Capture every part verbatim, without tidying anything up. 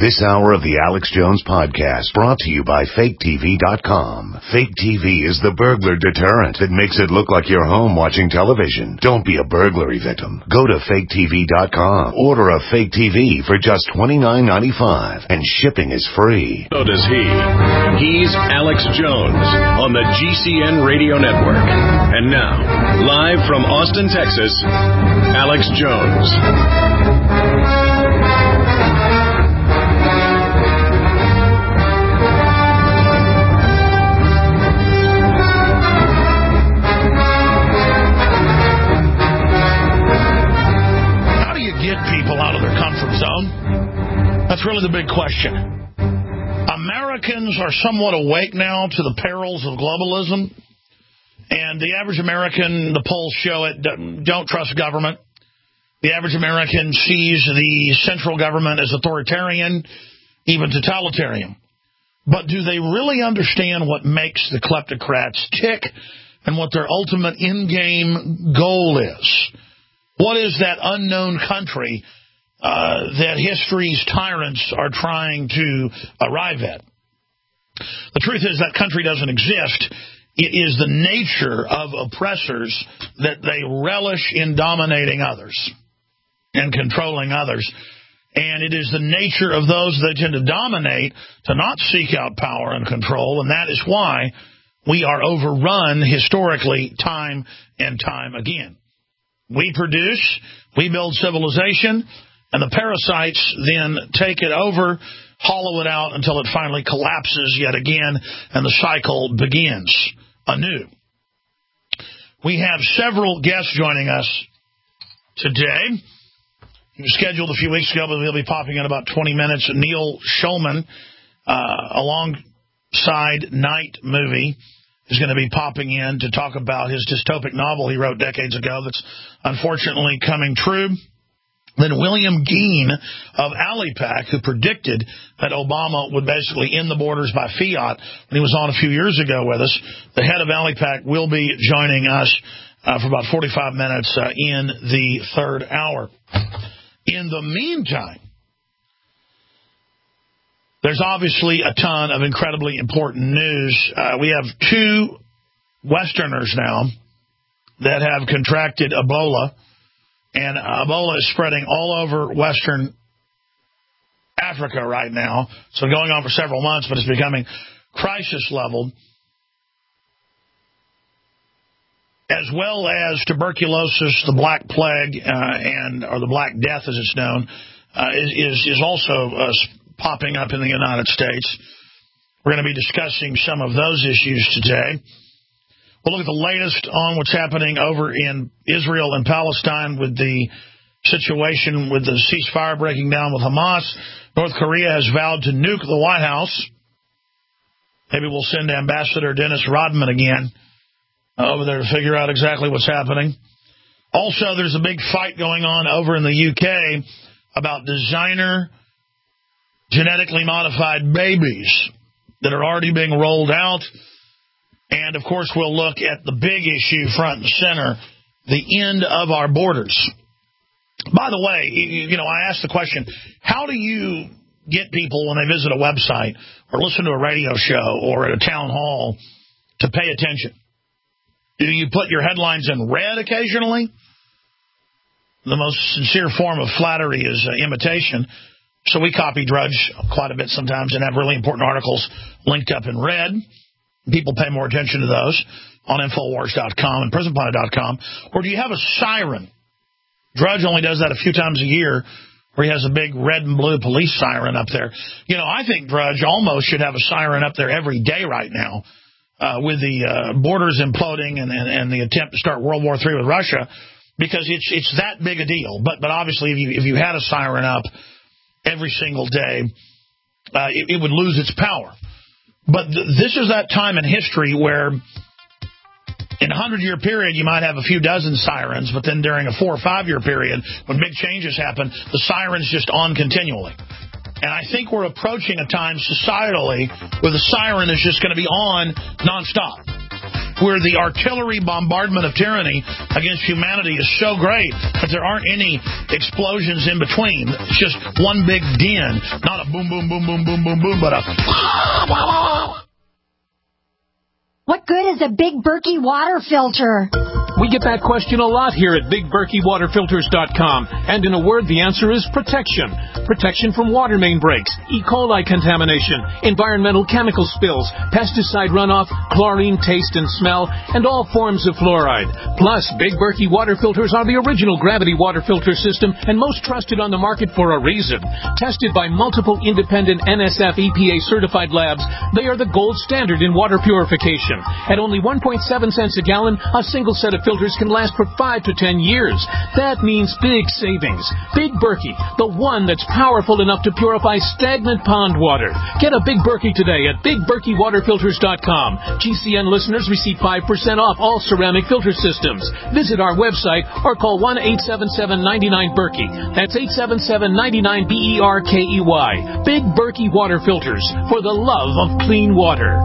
This hour of the Alex Jones Podcast brought to you by Fake T V dot com. Fake T V is the burglar deterrent that makes it look like you're home watching television. Don't be a burglary victim. Go to Fake T V dot com. Order a fake T V for just twenty-nine ninety-five, and shipping is free. So does he. He's Alex Jones on the G C N Radio Network. And now, live from Austin, Texas, Alex Jones. People out of their comfort zone? That's really the big question. Americans are somewhat awake now to the perils of globalism, and the average American, the polls show it, don't trust government. The average American sees the central government as authoritarian, even totalitarian. But do they really understand what makes the kleptocrats tick and what their ultimate in-game goal is? What is that unknown country uh, that history's tyrants are trying to arrive at? The truth is that country doesn't exist. It is the nature of oppressors that they relish in dominating others and controlling others. And it is the nature of those that tend to dominate to not seek out power and control, and that is why we are overrun historically time and time again. We produce, we build civilization, and the parasites then take it over, hollow it out until it finally collapses yet again, and the cycle begins anew. We have several guests joining us today. He was scheduled a few weeks ago, but he'll be popping in about twenty minutes. Neil Schulman, uh, alongside Night Movie, is going to be popping in to talk about his dystopic novel he wrote decades ago that's unfortunately coming true. Then William Geen of Allipac, who predicted that Obama would basically end the borders by fiat when he was on a few years ago with us. The head of Allipac will be joining us uh, for about forty-five minutes uh, in the third hour. In the meantime, there's obviously a ton of incredibly important news. Uh, we have two Westerners now that have contracted Ebola, and Ebola is spreading all over Western Africa right now. So going on for several months, but it's becoming crisis level, as well as tuberculosis, the Black Plague, uh, and or the Black Death, as it's known, uh, is is also uh, popping up in the United States. We're going to be discussing some of those issues today. We'll look at the latest on what's happening over in Israel and Palestine with the situation with the ceasefire breaking down with Hamas. North Korea has vowed to nuke the White House. Maybe we'll send Ambassador Dennis Rodman again over there to figure out exactly what's happening. Also, there's a big fight going on over in the U K about designer genetically modified babies that are already being rolled out. And, of course, we'll look at the big issue front and center, the end of our borders. By the way, you know, I asked the question, how do you get people when they visit a website or listen to a radio show or at a town hall to pay attention? Do you put your headlines in red occasionally? The most sincere form of flattery is uh, imitation. So we copy Drudge quite a bit sometimes and have really important articles linked up in red. People pay more attention to those on Infowars dot com and Prison Planet dot com. Or do you have a siren? Drudge only does that a few times a year, where he has a big red and blue police siren up there. You know, I think Drudge almost should have a siren up there every day right now uh, with the uh, borders imploding and, and, and the attempt to start World War Three with Russia, because it's it's that big a deal. But but obviously, if you, if you had a siren up every single day, uh, it, it would lose its power. But th- this is that time in history where in a hundred-year period, you might have a few dozen sirens, but then during a four- or five-year period, when big changes happen, the siren's just on continually. And I think we're approaching a time societally where the siren is just going to be on nonstop. where the artillery bombardment of tyranny against humanity is so great that there aren't any explosions in between. It's just one big din, not a boom, boom, boom, boom, boom, boom, boom, but a... What good is a Big Berkey water filter? We get that question a lot here at Big Berkey Water Filters dot com. And in a word, the answer is protection. Protection from water main breaks, E. coli contamination, environmental chemical spills, pesticide runoff, chlorine taste and smell, and all forms of fluoride. Plus, Big Berkey water filters are the original gravity water filter system and most trusted on the market for a reason. Tested by multiple independent N S F E P A certified labs, they are the gold standard in water purification. At only one point seven cents a gallon, a single set of filters can last for five to ten years. That means big savings. Big Berkey, the one that's powerful enough to purify stagnant pond water. Get a Big Berkey today at Big Berkey Water Filters dot com. G C N listeners receive five percent off all ceramic filter systems. Visit our website or call one eight seven seven, nine nine, Berkey. That's eight seven seven, nine nine, B E R K E Y. Big Berkey Water Filters, for the love of clean water.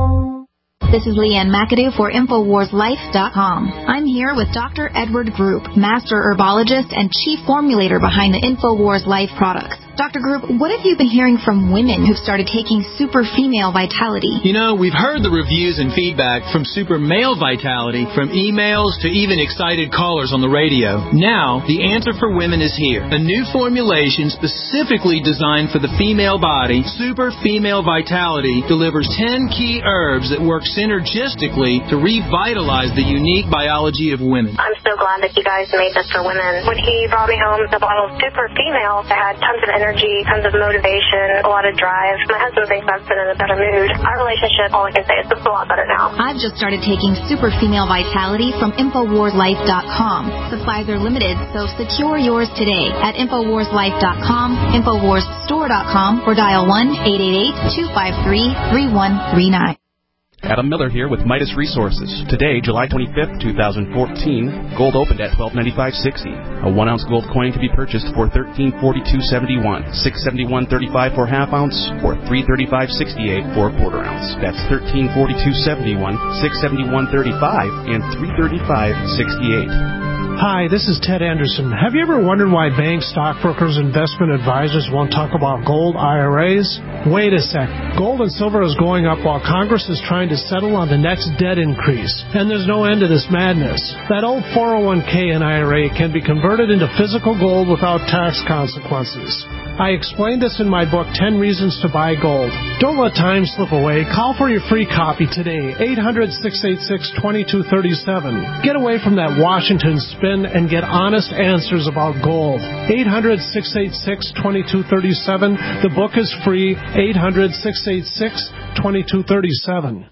This is Leanne McAdoo for Infowars Life dot com. I'm here with Doctor Edward Group, Master Herbologist and Chief Formulator behind the Infowars Life products. Doctor Group, what have you been hearing from women who've started taking Super Female Vitality? You know, we've heard the reviews and feedback from Super Male Vitality, from emails to even excited callers on the radio. Now, the answer for women is here. A new formulation specifically designed for the female body, Super Female Vitality, delivers ten key herbs that work synergistically to revitalize the unique biology of women. I'm so glad that you guys made this for women. When he brought me home the bottle of Super Female, I had tons of energy, tons of motivation, a lot of drive. My husband thinks I've been in a better mood. Our relationship, all I can say is it's a lot better now. I've just started taking Super Female Vitality from Infowars Life dot com. Supplies are limited, so secure yours today at Infowars Life dot com, Infowars Store dot com, or dial one eight eight eight, two five three, three one three nine. Adam Miller here with Midas Resources. Today, July twenty-fifth, twenty fourteen, gold opened at twelve ninety-five sixty. A one ounce gold coin can be purchased for thirteen forty-two seventy-one, six seventy-one thirty-five for half ounce, or three thirty-five sixty-eight for a quarter ounce. That's thirteen forty-two seventy-one, six seventy-one thirty-five, and three thirty-five sixty-eight. Hi, this is Ted Anderson. Have you ever wondered why banks, stockbrokers, investment advisors won't talk about gold I R As? Wait a sec. Gold and silver is going up while Congress is trying to settle on the next debt increase. And there's no end to this madness. That old four oh one k and I R A can be converted into physical gold without tax consequences. I explained this in my book, ten Reasons to Buy Gold. Don't let time slip away. Call for your free copy today, eight hundred, six eight six, two two three seven. Get away from that Washington spin and get honest answers about gold. eight hundred, six eight six, two two three seven. The book is free, eight hundred, six eight six, two two three seven.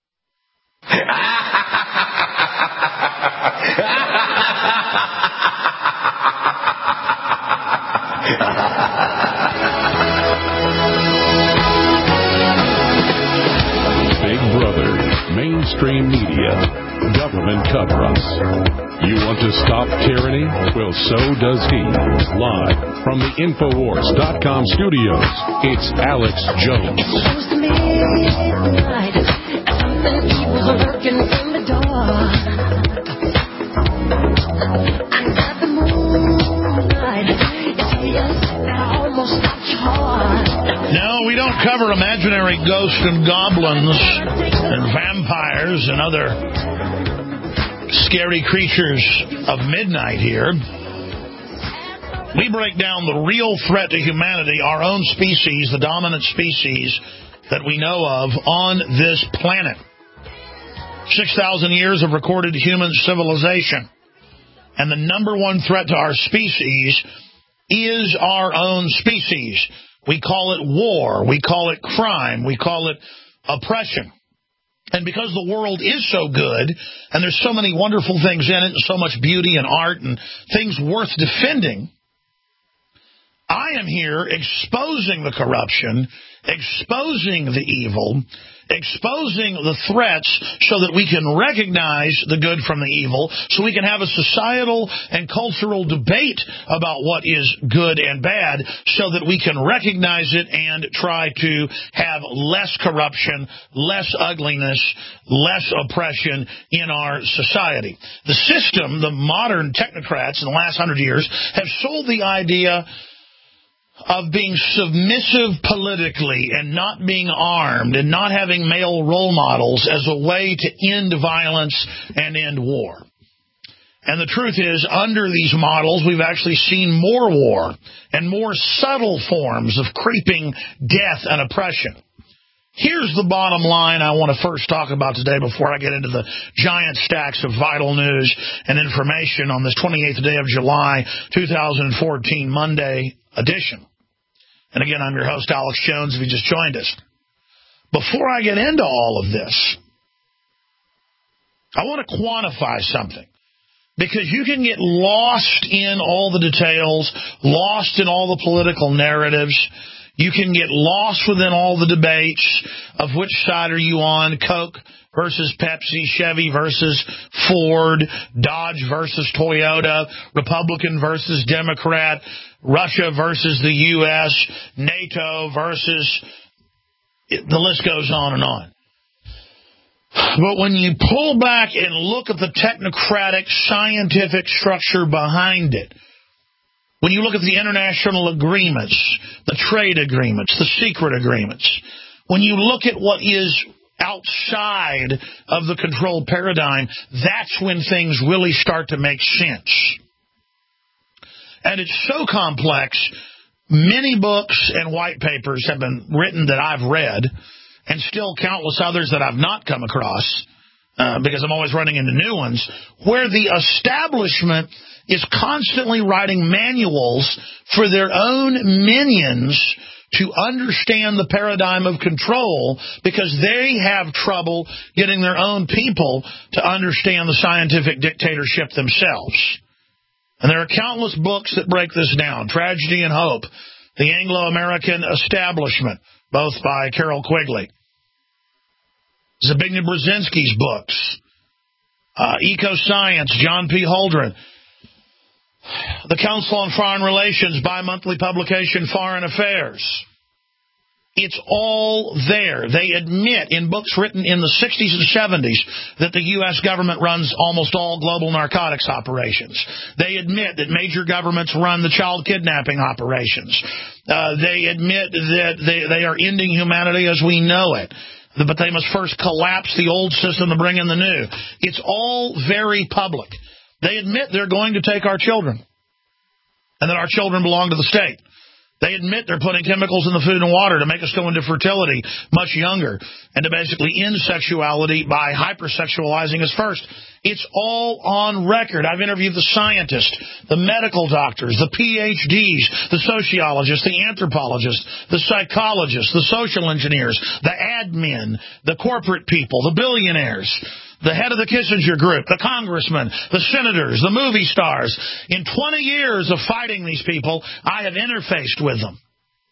Big Brother, mainstream media, government cover-ups. You want to stop tyranny? Well, so does he. Live from the Infowars dot com studios, it's Alex Jones. No, we don't cover imaginary ghosts and goblins and vampires and other scary creatures of midnight here. We break down the real threat to humanity, our own species, the dominant species that we know of on this planet. six thousand years of recorded human civilization. And the number one threat to our species is our own species. We call it war. We call it crime. We call it oppression. And because the world is so good, and there's so many wonderful things in it, and so much beauty and art and things worth defending, I am here exposing the corruption, exposing the evil, exposing the threats so that we can recognize the good from the evil, so we can have a societal and cultural debate about what is good and bad, so that we can recognize it and try to have less corruption, less ugliness, less oppression in our society. The system, the modern technocrats in the last hundred years, have sold the idea of being submissive politically and not being armed and not having male role models as a way to end violence and end war. And the truth is, under these models, we've actually seen more war and more subtle forms of creeping death and oppression. Here's the bottom line I want to first talk about today before I get into the giant stacks of vital news and information on this twenty-eighth day of July, two thousand fourteen, Monday edition. And again, I'm your host, Alex Jones, if you just joined us. Before I get into all of this, I want to quantify something. Because you can get lost in all the details, lost in all the political narratives. You can get lost within all the debates of which side are you on, Coke versus Pepsi, Chevy versus Ford, Dodge versus Toyota, Republican versus Democrat, Russia versus the U S, NATO versus, the list goes on and on. But when you pull back and look at the technocratic scientific structure behind it, when you look at the international agreements, the trade agreements, the secret agreements, when you look at what is outside of the controlled paradigm, that's when things really start to make sense. And it's so complex, many books and white papers have been written that I've read, and still countless others that I've not come across, uh, because I'm always running into new ones, where the establishment is constantly writing manuals for their own minions to understand the paradigm of control, because they have trouble getting their own people to understand the scientific dictatorship themselves. And there are countless books that break this down. Tragedy and Hope, The Anglo-American Establishment, both by Carol Quigley. Zbigniew Brzezinski's books. Uh, Eco-Science, John P. Holdren. The Council on Foreign Relations bi-monthly publication, Foreign Affairs. It's all there. They admit in books written in the sixties and seventies that the U S government runs almost all global narcotics operations. They admit that major governments run the child kidnapping operations. Uh, they admit that they, they are ending humanity as we know it. But they must first collapse the old system to bring in the new. It's all very public. They admit they're going to take our children, and that our children belong to the state. They admit they're putting chemicals in the food and water to make us go into fertility much younger, and to basically end sexuality by hypersexualizing us first. It's all on record. I've interviewed the scientists, the medical doctors, the P H Ds, the sociologists, the anthropologists, the psychologists, the social engineers, the admin, the corporate people, the billionaires, the head of the Kissinger Group, the congressmen, the senators, the movie stars. In twenty years of fighting these people, I have interfaced with them.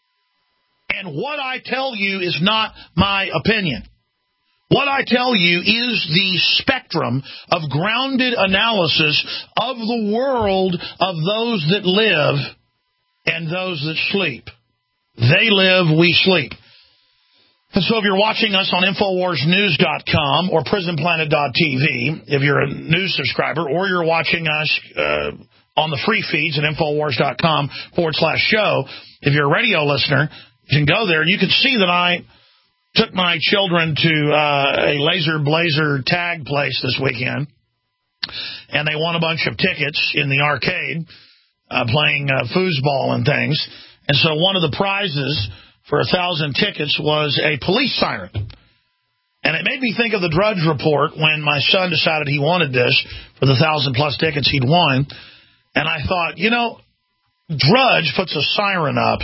And what I tell you is not my opinion. What I tell you is the spectrum of grounded analysis of the world of those that live and those that sleep. They live, we sleep. And so if you're watching us on Infowars News dot com or Prison Planet dot T V, if you're a news subscriber, or you're watching us uh, on the free feeds at Infowars dot com forward slash show, if you're a radio listener, you can go there and you can see that I took my children to uh, a Laser Blazer tag place this weekend, and they won a bunch of tickets in the arcade, uh, playing uh, foosball and things. And so one of the prizes for a thousand tickets was a police siren. And it made me think of the Drudge Report when my son decided he wanted this for the thousand plus tickets he'd won. And I thought, you know, Drudge puts a siren up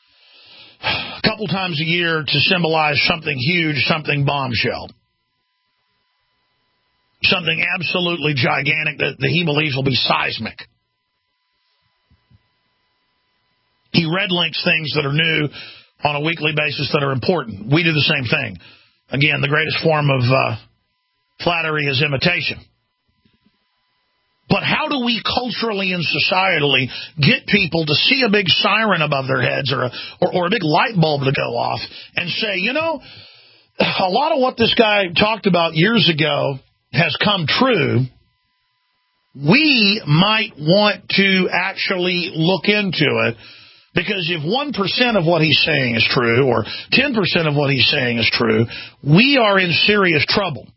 a couple times a year to symbolize something huge, something bombshell. Something absolutely gigantic that, that he believes will be seismic. He red links things that are new on a weekly basis that are important. We do the same thing. Again, the greatest form of uh, flattery is imitation. But how do we culturally and societally get people to see a big siren above their heads or a, or, or a big light bulb to go off and say, you know, a lot of what this guy talked about years ago has come true. We might want to actually look into it, because if one percent of what he's saying is true or ten percent of what he's saying is true, we are in serious trouble.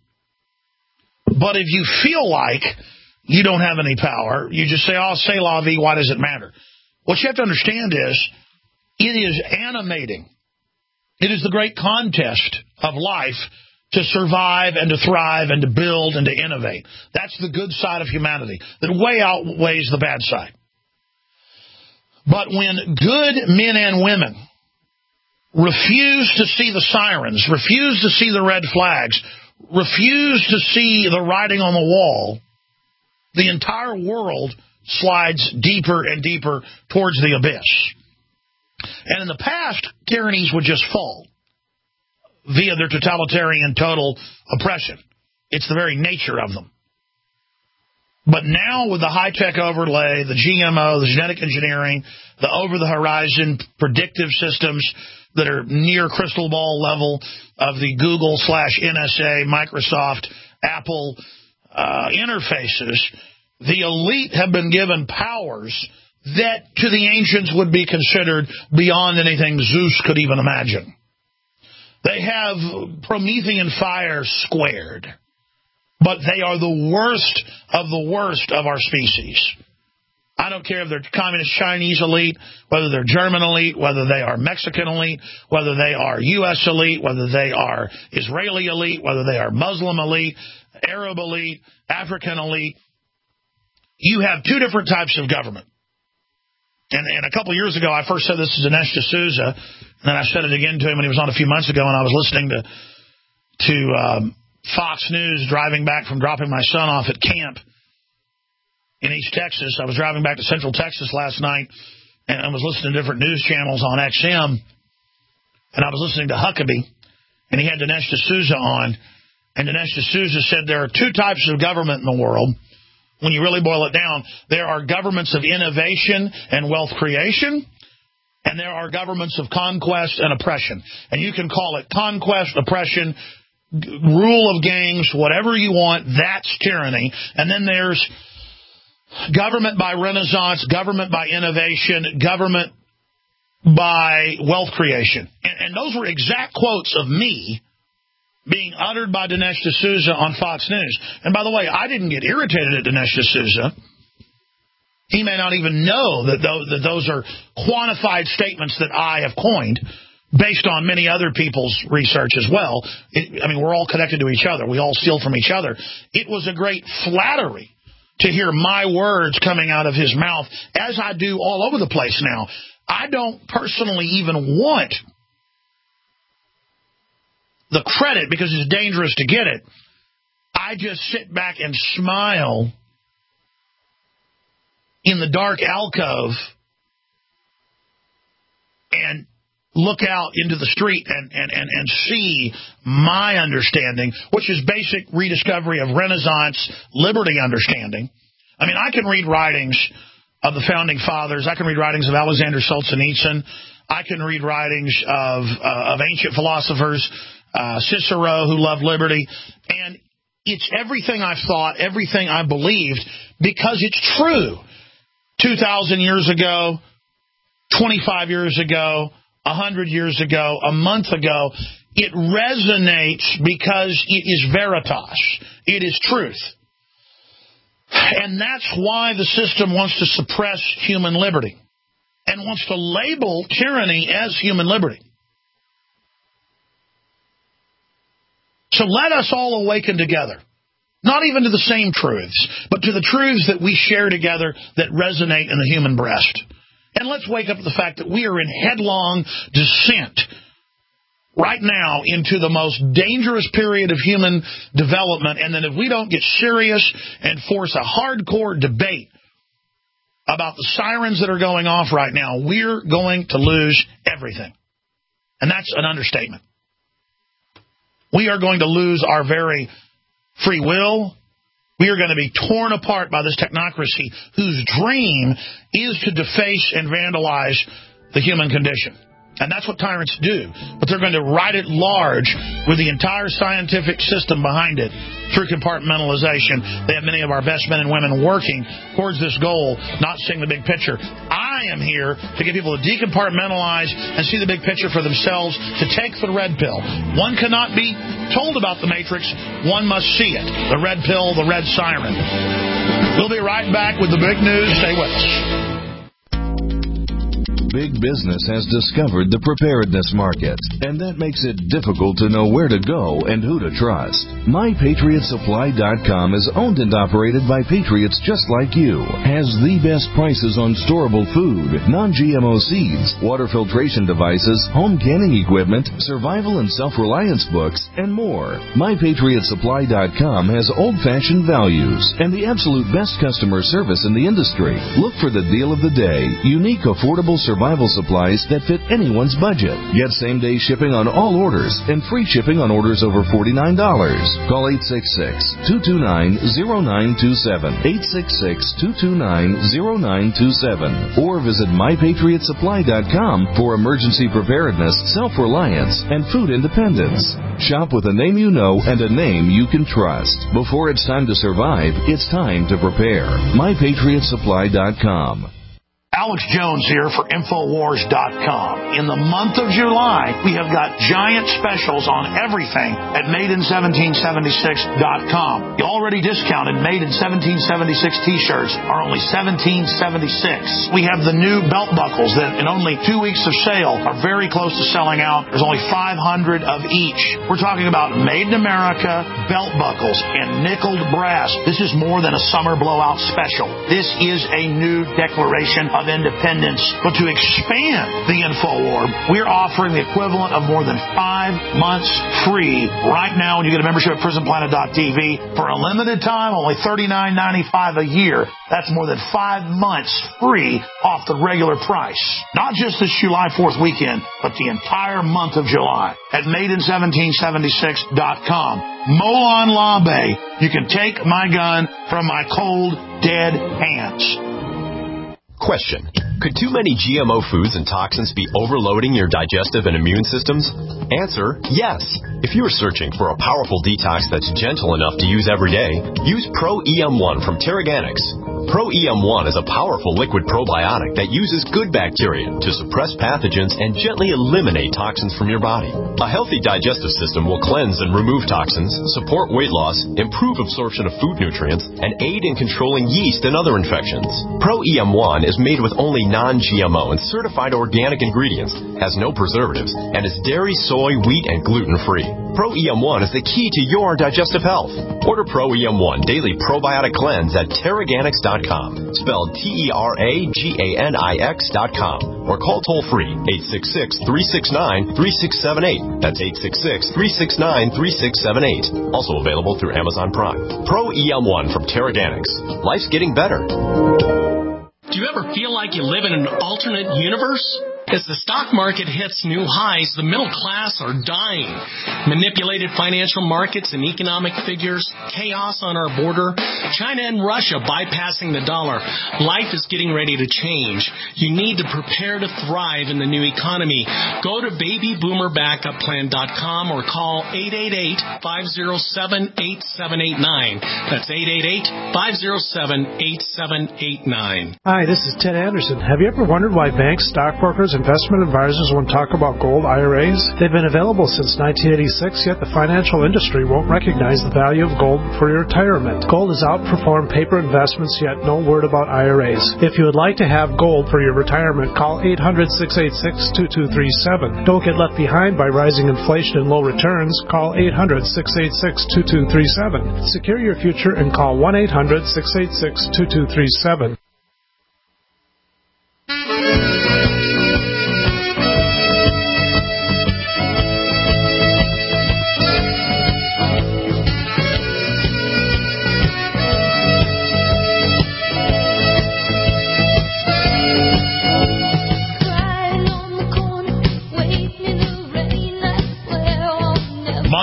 But if you feel like you don't have any power, you just say, oh, c'est la vie, why does it matter? What you have to understand is it is animating. It is the great contest of life to survive and to thrive and to build and to innovate. That's the good side of humanity that way outweighs the bad side. But when good men and women refuse to see the sirens, refuse to see the red flags, refuse to see the writing on the wall, the entire world slides deeper and deeper towards the abyss. And in the past, tyrannies would just fall via their totalitarian total oppression. It's the very nature of them. But now with the high-tech overlay, the G M O, the genetic engineering, the over-the-horizon predictive systems that are near crystal ball level of the Google slash N S A, Microsoft, Apple uh, interfaces, the elite have been given powers that to the ancients would be considered beyond anything Zeus could even imagine. They have Promethean fire squared, but they are the worst of the worst of our species. I don't care if they're communist Chinese elite, whether they're German elite, whether they are Mexican elite, whether they are U S elite, whether they are Israeli elite, whether they are Muslim elite, Arab elite, African elite. You have two different types of government. And, and a couple of years ago, I first said this to Dinesh D'Souza, and then I said it again to him when he was on a few months ago, and I was listening to to um, Fox News driving back from dropping my son off at camp in East Texas. I was driving back to Central Texas last night, and I was listening to different news channels on X M, and I was listening to Huckabee, and he had Dinesh D'Souza on, and Dinesh D'Souza said there are two types of government in the world. When you really boil it down, there are governments of innovation and wealth creation, and there are governments of conquest and oppression. And you can call it conquest, oppression, rule of gangs, whatever you want, that's tyranny. And then there's government by renaissance, government by innovation, government by wealth creation. And, and those were exact quotes of me being uttered by Dinesh D'Souza on Fox News. And by the way, I didn't get irritated at Dinesh D'Souza. He may not even know that those, that those are quantified statements that I have coined based on many other people's research as well. It, I mean, we're all connected to each other. We all steal from each other. It was a great flattery to hear my words coming out of his mouth, as I do all over the place now. I don't personally even want the credit because it's dangerous to get it. I just sit back and smile in the dark alcove and look out into the street and, and, and, and see my understanding, which is basic rediscovery of Renaissance liberty understanding. I mean, I can read writings of the Founding Fathers. I can read writings of Alexander Solzhenitsyn. I can read writings of, uh, of ancient philosophers, Uh, Cicero, who loved liberty, and it's everything I've thought, everything I believed, because it's true. two thousand years ago, twenty-five years ago, one hundred years ago, a month ago, it resonates because it is veritas. It is truth. And that's why the system wants to suppress human liberty and wants to label tyranny as human liberty. So let us all awaken together, not even to the same truths, but to the truths that we share together that resonate in the human breast. And let's wake up to the fact that we are in headlong descent right now into the most dangerous period of human development, and that if we don't get serious and force a hardcore debate about the sirens that are going off right now, we're going to lose everything. And that's an understatement. We are going to lose our very free will. We are going to be torn apart by this technocracy whose dream is to deface and vandalize the human condition. And that's what tyrants do. But they're going to write it large with the entire scientific system behind it through compartmentalization. They have many of our best men and women working towards this goal, not seeing the big picture. I am here to get people to decompartmentalize and see the big picture for themselves, to take the red pill. One cannot be told about the Matrix. One must see it. The red pill, the red siren. We'll be right back with the big news. Stay with us. Big business has discovered the preparedness market, and that makes it difficult to know where to go and who to trust. My Patriot Supply dot com is owned and operated by patriots just like you, has the best prices on storable food, non-G M O seeds, water filtration devices, home canning equipment, survival and self-reliance books, and more. My Patriot Supply dot com has old-fashioned values and the absolute best customer service in the industry. Look for the deal of the day, unique, affordable survival Survival supplies that fit anyone's budget. Get same-day shipping on all orders and free shipping on orders over forty-nine dollars. Call eight six six, two two nine, zero nine two seven, eight six six, two two nine, zero nine two seven, or visit My Patriot Supply dot com for emergency preparedness, self-reliance, and food independence. Shop with a name you know and a name you can trust. Before it's time to survive, it's time to prepare. My Patriot Supply dot com. Alex Jones here for Infowars dot com. In the month of July, we have got giant specials on everything at Made in seventeen seventy-six dot com. The already discounted Made in seventeen seventy-six t-shirts are only seventeen seventy-six. We have the new belt buckles that in only two weeks of sale are very close to selling out. There's only five hundred of each. We're talking about Made in America belt buckles in nickeled brass. This is more than a summer blowout special. This is a new declaration of independence. But to expand the InfoWar, we're offering the equivalent of more than five months free right now when you get a membership at prison planet dot t v. For a limited time, only thirty-nine ninety-five a year. That's more than five months free off the regular price. Not just this July fourth weekend, but the entire month of July at Made in seventeen seventy-six dot com. Molon Labe, you can take my gun from my cold, dead hands. Question. Could too many G M O foods and toxins be overloading your digestive and immune systems? Answer, yes. If you are searching for a powerful detox that's gentle enough to use every day, use Pro E M one from Teraganix. Pro E M one is a powerful liquid probiotic that uses good bacteria to suppress pathogens and gently eliminate toxins from your body. A healthy digestive system will cleanse and remove toxins, support weight loss, improve absorption of food nutrients, and aid in controlling yeast and other infections. Pro E M one is made with only non-G M O and certified organic ingredients, has no preservatives, and is dairy, soy, wheat, and gluten-free. Pro E M one is the key to your digestive health. Order Pro E M one Daily Probiotic Cleanse at Teraganix dot com, spelled T E R A G A N I X dot com, or call toll-free eight six six, three six nine, three six seven eight. That's eight six six, three six nine, three six seven eight. Also available through Amazon Prime. Pro E M one from Teraganix. Life's getting better. Do you ever feel like you live in an alternate universe? As the stock market hits new highs, the middle class are dying. Manipulated financial markets and economic figures, chaos on our border, China and Russia bypassing the dollar. Life is getting ready to change. You need to prepare to thrive in the new economy. Go to baby boomer backup plan dot com or call eight eight eight, five oh seven, eight seven eight nine. That's eight eight eight, five oh seven, eight seven eight nine. Hi, this is Ted Anderson. Have you ever wondered why banks, stockbrokers, investment advisors won't talk about gold I R As? They've been available since nineteen eighty-six, yet the financial industry won't recognize the value of gold for your retirement. Gold has outperformed paper investments, yet no word about I R As. If you would like to have gold for your retirement, call eight hundred, six eight six, two two three seven. Don't get left behind by rising inflation and low returns. Call eight hundred, six eight six, two two three seven. Secure your future and call one eight hundred, six eight six, two two three seven.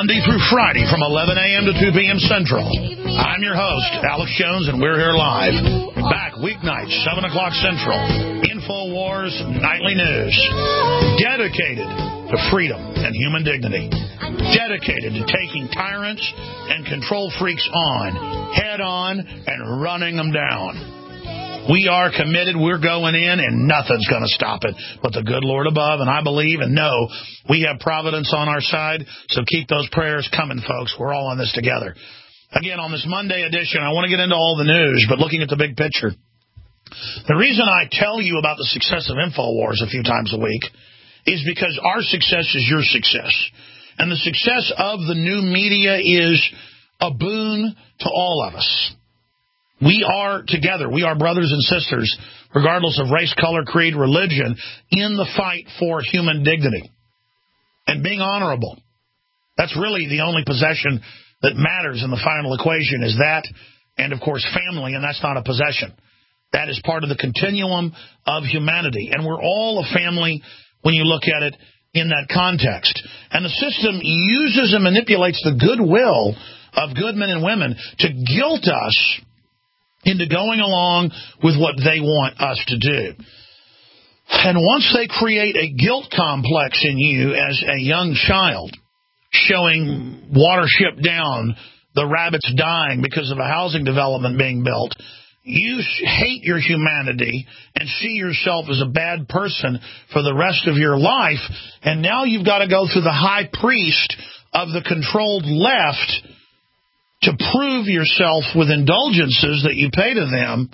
Monday through Friday from eleven a.m. to two p.m. Central. I'm your host, Alex Jones, and we're here live. Back weeknights, seven o'clock Central. InfoWars Nightly News. Dedicated to freedom and human dignity. Dedicated to taking tyrants and control freaks on, head on, and running them down. We are committed. We're going in, and nothing's going to stop it but the good Lord above. And I believe and know we have providence on our side, so keep those prayers coming, folks. We're all in this together. Again, on this Monday edition, I want to get into all the news, but looking at the big picture. The reason I tell you about the success of InfoWars a few times a week is because our success is your success. And the success of the new media is a boon to all of us. We are together. We are brothers and sisters, regardless of race, color, creed, religion, in the fight for human dignity and being honorable. That's really the only possession that matters in the final equation is that and, of course, family, and that's not a possession. That is part of the continuum of humanity, and we're all a family when you look at it in that context. And the system uses and manipulates the goodwill of good men and women to guilt us into going along with what they want us to do. And once they create a guilt complex in you as a young child, showing Watership Down, the rabbits dying because of a housing development being built, you hate your humanity and see yourself as a bad person for the rest of your life, and now you've got to go through the high priest of the controlled left to prove yourself with indulgences that you pay to them.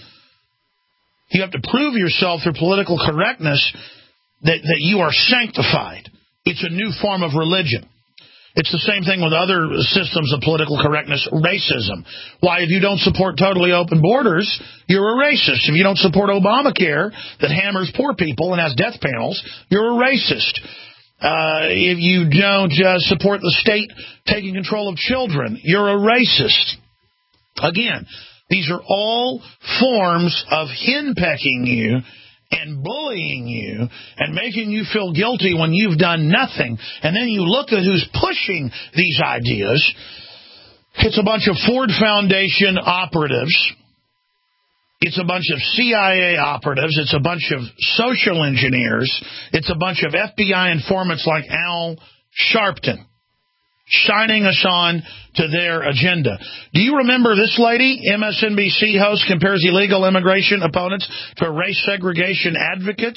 You have to prove yourself through political correctness that, that you are sanctified. It's a new form of religion. It's the same thing with other systems of political correctness, racism. Why, if you don't support totally open borders, you're a racist. If you don't support Obamacare that hammers poor people and has death panels, you're a racist. Uh, if you don't uh, support the state taking control of children, you're a racist. Again, these are all forms of henpecking you and bullying you and making you feel guilty when you've done nothing. And then you look at who's pushing these ideas. It's a bunch of Ford Foundation operatives. It's a bunch of C I A operatives. It's a bunch of social engineers. It's a bunch of F B I informants like Al Sharpton, shining us on to their agenda. Do you remember this lady, M S N B C host, compares illegal immigration opponents to race segregation advocates?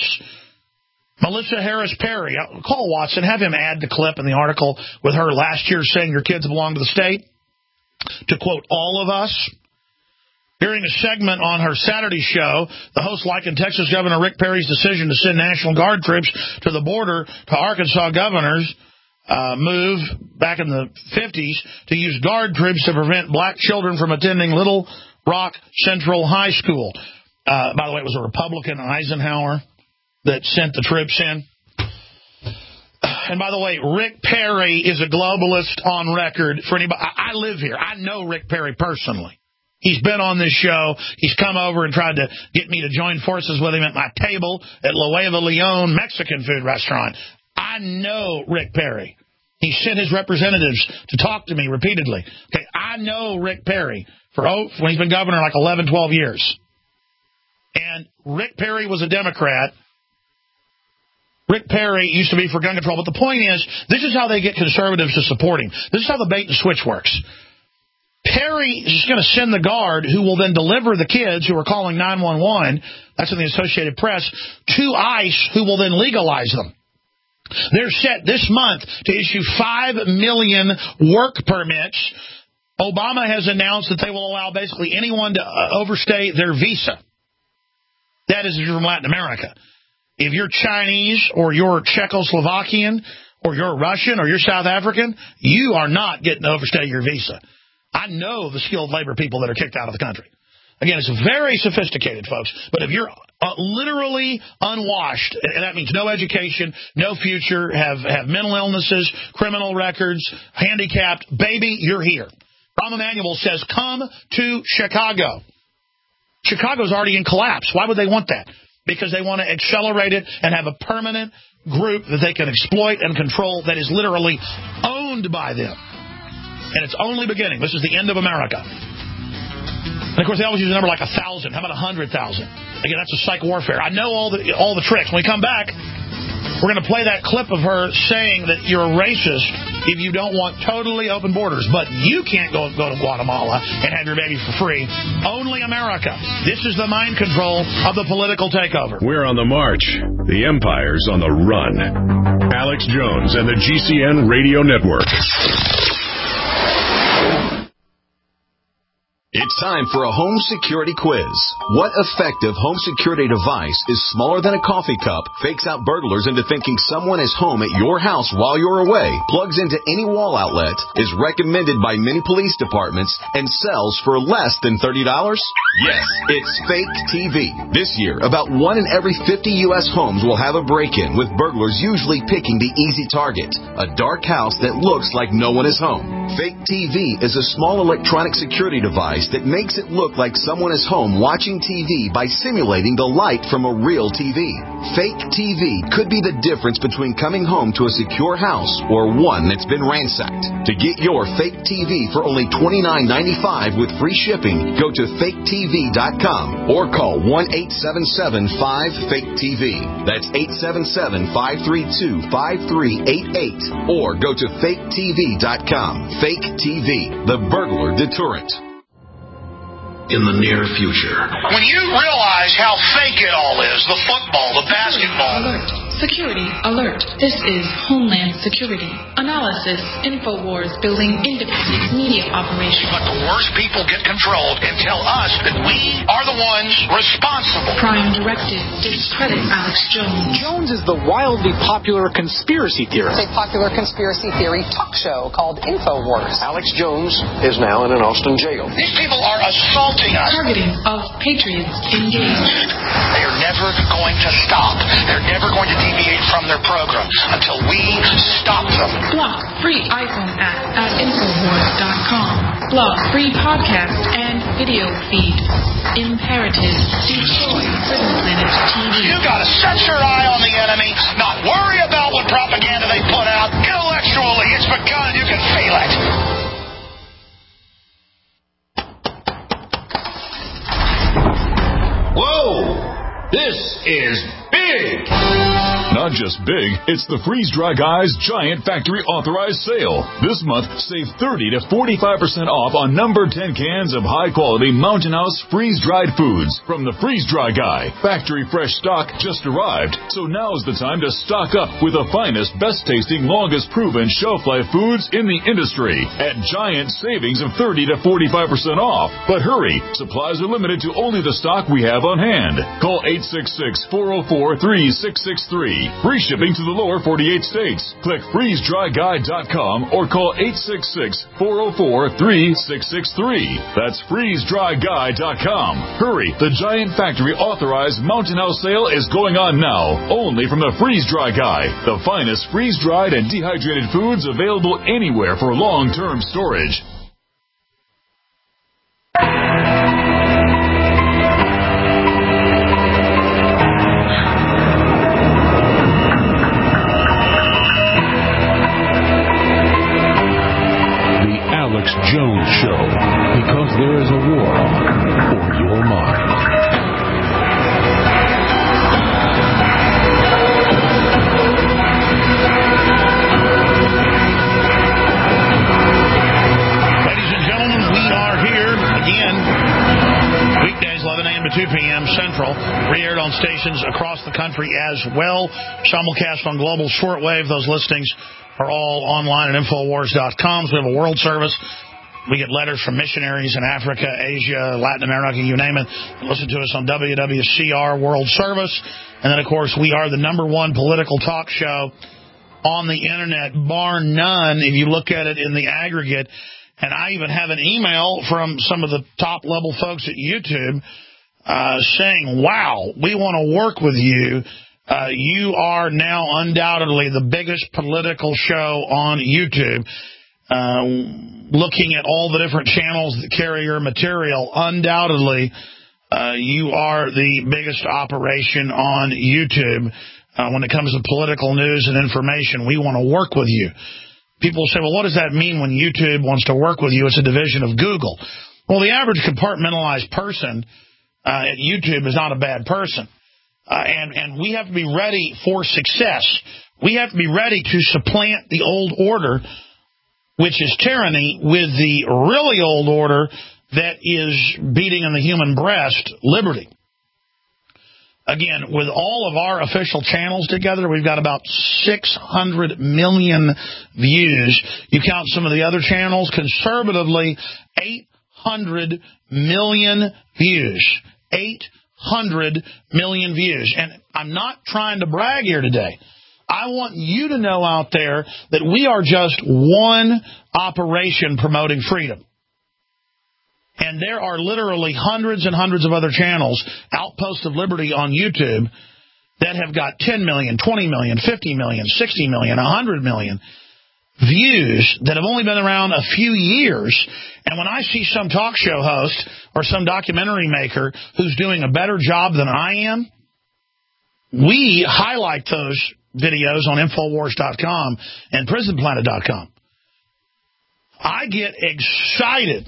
Melissa Harris Perry. Call Watson, have him add the clip in the article with her last year saying your kids belong to the state. To quote all of us. During a segment on her Saturday show, the host likened Texas Governor Rick Perry's decision to send National Guard troops to the border to Arkansas governor's uh, move back in the fifties to use guard troops to prevent black children from attending Little Rock Central High School. Uh, by the way, it was a Republican Eisenhower that sent the troops in. And by the way, Rick Perry is a globalist on record. For anybody, I, I live here. I know Rick Perry personally. He's been on this show. He's come over and tried to get me to join forces with him at my table at Nuevo Leon Mexican food restaurant. I know Rick Perry. He sent his representatives to talk to me repeatedly. Okay, I know Rick Perry for oh, when he's been governor like eleven, twelve years. And Rick Perry was a Democrat. Rick Perry used to be for gun control. But the point is, this is how they get conservatives to support him. This is how the bait and switch works. Perry is going to send the guard, who will then deliver the kids who are calling nine one one, that's in the Associated Press, to ICE, who will then legalize them. They're set this month to issue five million work permits. Obama has announced that they will allow basically anyone to uh, overstay their visa. That is if you're from Latin America. If you're Chinese or you're Czechoslovakian or you're Russian or you're South African, you are not getting to overstay your visa. I know the skilled labor people that are kicked out of the country. Again, it's very sophisticated, folks. But if you're uh, literally unwashed, and that means no education, no future, have, have mental illnesses, criminal records, handicapped, baby, you're here. Rahm Emanuel says, come to Chicago. Chicago's already in collapse. Why would they want that? Because they want to accelerate it and have a permanent group that they can exploit and control that is literally owned by them. And it's only beginning. This is the end of America. And, of course, they always use a number like one thousand. How about one hundred thousand? Again, that's a psych warfare. I know all the all the tricks. When we come back, we're going to play that clip of her saying that you're a racist if you don't want totally open borders. But you can't go, go to Guatemala and have your baby for free. Only America. This is the mind control of the political takeover. We're on the march. The empire's on the run. Alex Jones and the G C N Radio Network. It's time for a home security quiz. What effective home security device is smaller than a coffee cup, fakes out burglars into thinking someone is home at your house while you're away, plugs into any wall outlet, is recommended by many police departments, and sells for less than thirty dollars? Yes, it's Fake T V. This year, about one in every fifty U S homes will have a break-in, with burglars usually picking the easy target, a dark house that looks like no one is home. Fake T V is a small electronic security device that makes it look like someone is home watching T V by simulating the light from a real T V. Fake T V could be the difference between coming home to a secure house or one that's been ransacked. To get your fake T V for only twenty-nine ninety-five with free shipping, go to fake T V dot com or call one eight seven seven five fake T V. That's eight seven seven, five three two, five three eight eight or go to fake T V dot com. Fake T V, the burglar deterrent. In the near future. When you realize how fake it all is, the football, the basketball. Alert. Security alert. This is Homeland Security. Analysis. InfoWars building independent media operation. But the worst people get controlled and tell us that we are the ones responsible. Prime Directive. Discredit Alex Jones. Jones is the wildly popular conspiracy theorist. It's a popular conspiracy theory talk show called InfoWars. Alex Jones is now in an Austin jail. These people are assaulting us. Targeting of patriots engaged. They are never going to stop. They're never going to deviate from their program until we stop them. Block free iPhone app at Infowars dot com. Block free podcast and video feed. Imperative. Destroy Prison Planet T V. You gotta set your eye on the enemy, not worry about what propaganda they put out. Intellectually, it's begun. You can feel it. Whoa! This is big! Not just big, it's the Freeze Dry Guy's Giant Factory Authorized Sale. This month, save thirty to forty-five percent off on number ten cans of high-quality Mountain House freeze-dried foods from the Freeze Dry Guy. Factory fresh stock just arrived, so now's the time to stock up with the finest, best-tasting, longest-proven shelf-life foods in the industry at giant savings of thirty to forty-five percent off. But hurry, supplies are limited to only the stock we have on hand. Call eight six six, four oh four, three six six three. Free shipping to the lower forty-eight states. Click freeze dry guy dot com or call eight six six, four oh four, three six six three. That's freeze dry guy dot com. Hurry, the Giant Factory Authorized Mountain House sale is going on now, only from the Freeze Dry Guy, the finest freeze-dried and dehydrated foods available anywhere for long-term storage. Alex Jones Show, because there is a war for your mind. Ladies and gentlemen, we are here again, weekdays eleven a.m. to two p.m. Central, re-aired on stations across the country as well. Simulcast on global shortwave. Those listings are all online at Infowars dot com. So we have a world service. We get letters from missionaries in Africa, Asia, Latin America, you name it. Listen to us on W W C R World Service. And then, of course, we are the number one political talk show on the Internet, bar none, if you look at it in the aggregate. And I even have an email from some of the top-level folks at YouTube uh, saying, wow, we want to work with you. Uh, you are now undoubtedly the biggest political show on YouTube. Uh, looking at all the different channels that carry your material, undoubtedly, uh, you are the biggest operation on YouTube. Uh, when it comes to political news and information, we want to work with you. people say, well, what does that mean when YouTube wants to work with you? It's a division of Google. Well, the average compartmentalized person uh, at YouTube is not a bad person. Uh, and, and we have to be ready for success. We have to be ready to supplant the old order, which is tyranny, with the really old order that is beating in the human breast, liberty. Again, with all of our official channels together, we've got about six hundred million views. You count some of the other channels, conservatively, eight hundred million views. eight hundred million views. And I'm not trying to brag here today. I want you to know out there that we are just one operation promoting freedom. And there are literally hundreds and hundreds of other channels, Outpost of Liberty on YouTube, that have got ten million, twenty million, fifty million, sixty million, one hundred million views that have only been around a few years. And when I see some talk show host or some documentary maker who's doing a better job than I am, we highlight those videos on Infowars dot com and Prison Planet dot com. I get excited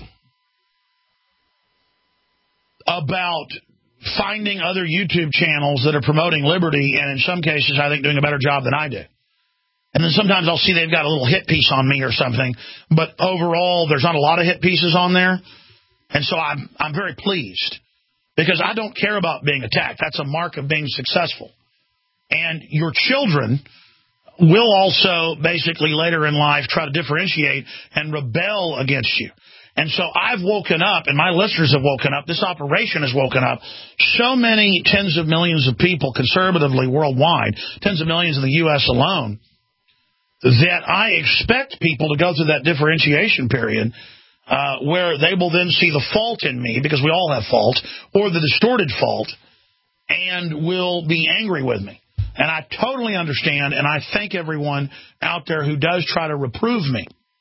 about finding other YouTube channels that are promoting liberty and in some cases I think doing a better job than I do. And then sometimes I'll see they've got a little hit piece on me or something, but overall there's not a lot of hit pieces on there. And so I'm I'm very pleased because I don't care about being attacked. That's a mark of being successful. And your children will also basically later in life try to differentiate and rebel against you. And so I've woken up, and my listeners have woken up, this operation has woken up, so many tens of millions of people conservatively worldwide, tens of millions in the U S alone, that I expect people to go through that differentiation period uh, where they will then see the fault in me, because we all have fault, or the distorted fault, and will be angry with me. And I totally understand, and I thank everyone out there who does try to reprove me.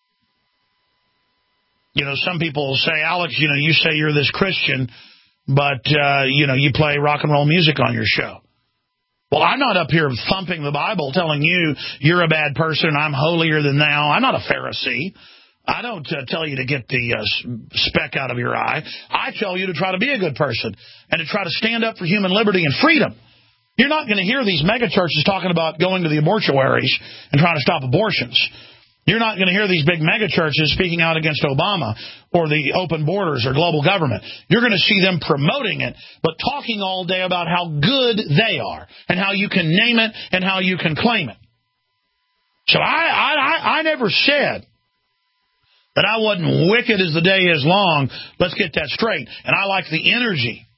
You know, some people will say, Alex, you know, you say you're this Christian, but, uh, you know, you play rock and roll music on your show. Well, I'm not up here thumping the Bible telling you you're a bad person and I'm holier than thou. I'm not a Pharisee. I don't uh, tell you to get the uh, speck out of your eye. I tell you to try to be a good person and to try to stand up for human liberty and freedom. You're not going to hear these megachurches talking about going to the abortuaries and trying to stop abortions. You're not going to hear these big megachurches speaking out against Obama or the open borders or global government. You're going to see them promoting it, but talking all day about how good they are and how you can name it and how you can claim it. So I, I, I never said that I wasn't wicked as the day is long. Let's get that straight. And I like the energy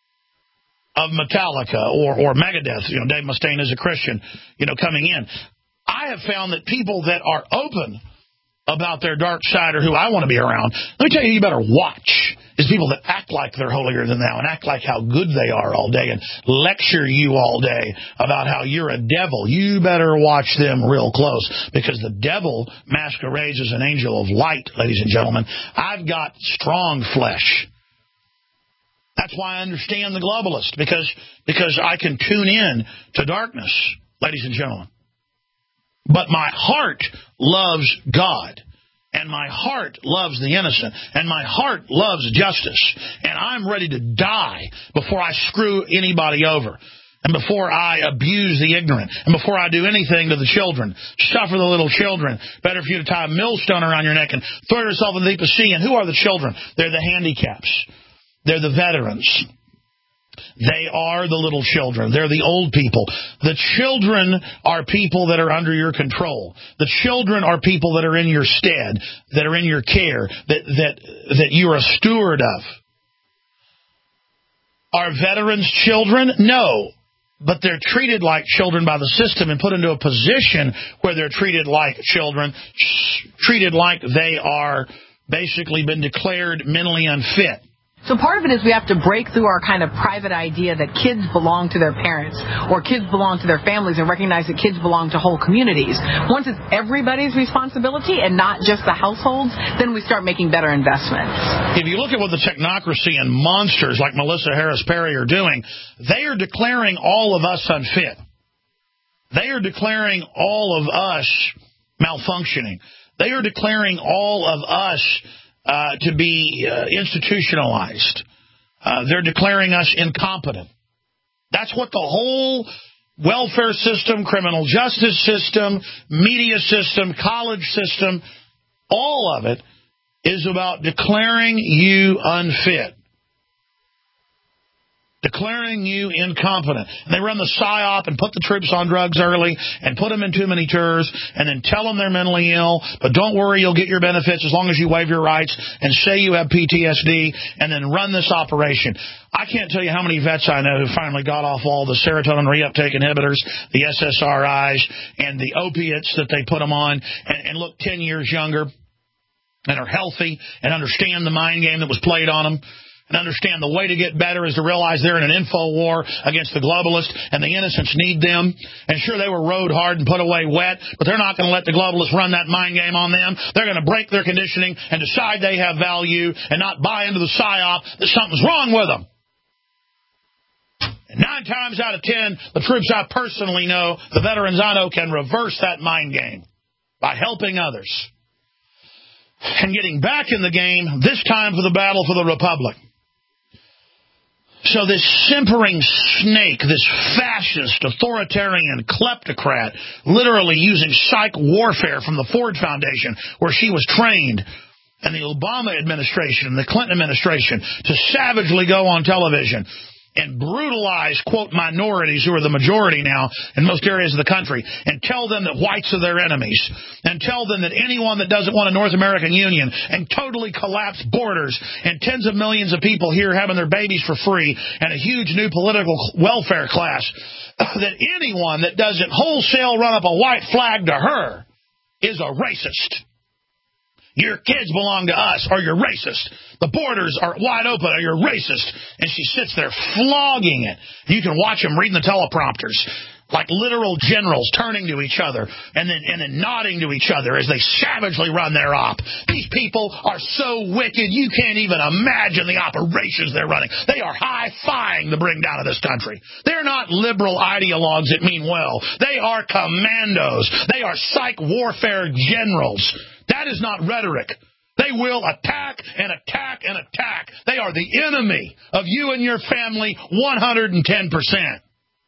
of Metallica or, or Megadeth. You know, Dave Mustaine is a Christian, you know, coming in. I have found that people that are open about their dark side or who I want to be around, let me tell you, you better watch, is people that act like they're holier than thou and act like how good they are all day and lecture you all day about how you're a devil. You better watch them real close, because the devil masquerades as an angel of light, ladies and gentlemen. I've got strong flesh. That's why I understand the globalist, because because I can tune in to darkness, ladies and gentlemen. But my heart loves God, and my heart loves the innocent, and my heart loves justice, and I'm ready to die before I screw anybody over, and before I abuse the ignorant, and before I do anything to the children, suffer the little children. Better for you to tie a millstone around your neck and throw yourself in the deepest sea. And who are the children? They're the handicaps. They're the veterans. They are the little children. They're the old people. The children are people that are under your control. The children are people that are in your stead, that are in your care, that that that you are a steward of. Are veterans children? No. But they're treated like children by the system and put into a position where they're treated like children, treated like they are basically been declared mentally unfit. So part of it is we have to break through our kind of private idea that kids belong to their parents or kids belong to their families and recognize that kids belong to whole communities. Once it's everybody's responsibility and not just the households, then we start making better investments. If you look at what the technocracy and monsters like Melissa Harris Perry are doing, they are declaring all of us unfit. They are declaring all of us malfunctioning. They are declaring all of us uh, to be uh, institutionalized. Uh, they're declaring us incompetent. That's what the whole welfare system, criminal justice system, media system, college system, all of it is about declaring you unfit. Declaring you incompetent. And they run the PSYOP and put the troops on drugs early and put them in too many tours and then tell them they're mentally ill, but don't worry, you'll get your benefits as long as you waive your rights and say you have P T S D and then run this operation. I can't tell you how many vets I know who finally got off all the serotonin reuptake inhibitors, the S S R Is, and the opiates that they put them on and, and look ten years younger and are healthy and understand the mind game that was played on them. And understand the way to get better is to realize they're in an info war against the globalists and the innocents need them. And sure, they were rode hard and put away wet, but they're not going to let the globalists run that mind game on them. They're going to break their conditioning and decide they have value and not buy into the PSYOP that something's wrong with them. And nine times out of ten, the troops I personally know, the veterans I know, can reverse that mind game by helping others and getting back in the game, this time for the battle for the Republic. So this simpering snake, this fascist, authoritarian kleptocrat, literally using psych warfare from the Ford Foundation, where she was trained, and the Obama administration and the Clinton administration, to savagely go on television and brutalize, quote, minorities who are the majority now in most areas of the country, and tell them that whites are their enemies, and tell them that anyone that doesn't want a North American Union, and totally collapse borders, and tens of millions of people here having their babies for free, and a huge new political welfare class, that anyone that doesn't wholesale run up a white flag to her is a racist. Your kids belong to us, or you're racist. The borders are wide open, or you're racist. And she sits there flogging it. You can watch them reading the teleprompters, like literal generals turning to each other and then and then nodding to each other as they savagely run their op. These people are so wicked, you can't even imagine the operations they're running. They are high-fiving the bring down of this country. They're not liberal ideologues that mean well. They are commandos. They are psych warfare generals. That is not rhetoric. They will attack and attack and attack. They are the enemy of you and your family one hundred ten percent.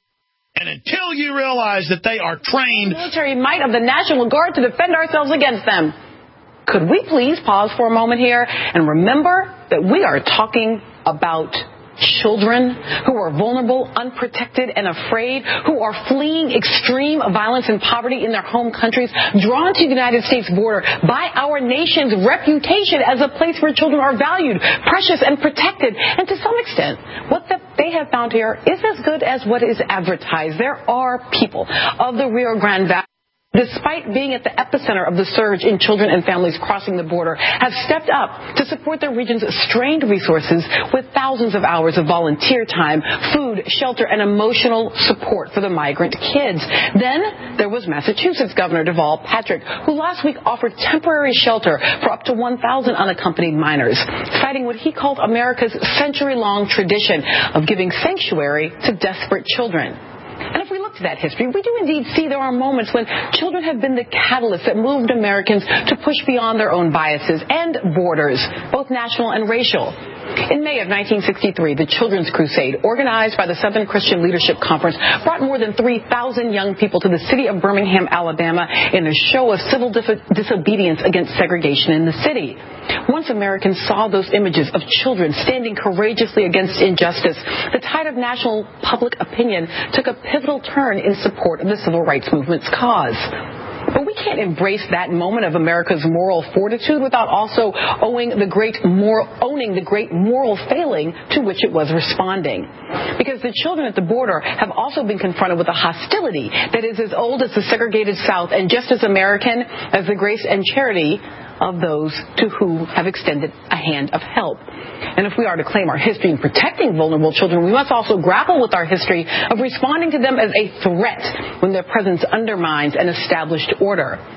And until you realize that they are trained... military might of the National Guard to defend ourselves against them. Could we please pause for a moment here and remember that we are talking about children who are vulnerable, unprotected, and afraid, who are fleeing extreme violence and poverty in their home countries, drawn to the United States border by our nation's reputation as a place where children are valued, precious, and protected. And to some extent, what the, they have found here is as good as what is advertised. There are people of the Rio Grande Valley, despite being at the epicenter of the surge in children and families crossing the border, have stepped up to support their region's strained resources with thousands of hours of volunteer time, food, shelter, and emotional support for the migrant kids. Then there was Massachusetts Governor Deval Patrick, who last week offered temporary shelter for up to one thousand unaccompanied minors, citing what he called America's century-long tradition of giving sanctuary to desperate children. And if we look to that history, we do indeed see there are moments when children have been the catalyst that moved Americans to push beyond their own biases and borders, both national and racial. In May of nineteen sixty-three, the Children's Crusade, organized by the Southern Christian Leadership Conference, brought more than three thousand young people to the city of Birmingham, Alabama, in a show of civil dis- disobedience against segregation in the city. Once Americans saw those images of children standing courageously against injustice, the tide of national public opinion took a pivotal turn in support of the civil rights movement's cause. But we can't embrace that moment of America's moral fortitude without also owing the great moral, owning the great moral failing to which it was responding. Because the children at the border have also been confronted with a hostility that is as old as the segregated South and just as American as the grace and charity of those to whom have extended a hand of help. And if we are to claim our history in protecting vulnerable children, we must also grapple with our history of responding to them as a threat when their presence undermines an established order.